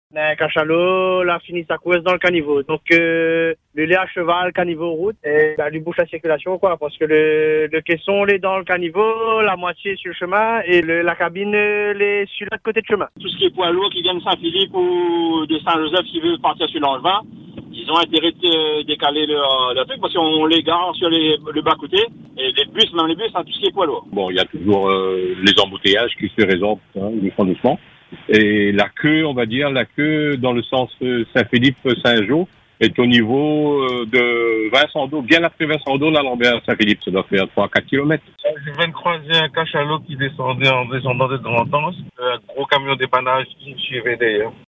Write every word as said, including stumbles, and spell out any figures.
Un cachalot, la finisse à courir dans le caniveau. Donc, euh, le lait à cheval, caniveau route, et bah, lui bouche la circulation, quoi. Parce que le, le caisson, il est dans le caniveau, la moitié sur le chemin, et le, la cabine, elle est sur l'autre côté de chemin. Tout ce qui est poids lourd qui vient de Saint-Philippe ou de Saint-Joseph qui veut partir sur l'Angevin, ils ont intérêt de décaler leur, leur truc parce qu'on les gare sur les, le bas-côté, et les bus, même les bus, hein, tout ce qui est poids lourd. Bon, il y a toujours euh, les embouteillages qui se résorbent, hein, doucement, doucement. Et la queue, on va dire, la queue dans le sens Saint-Philippe-Saint-Jean est au niveau de Vincent d'Eau, bien après Vincent d'Eau, là, l'Ambert Saint-Philippe, ça doit faire trois à quatre kilomètres. Je viens de croiser un cachalot qui descendait en descendant de Grand-Anse, un gros camion dépannage qui me suivait d'ailleurs.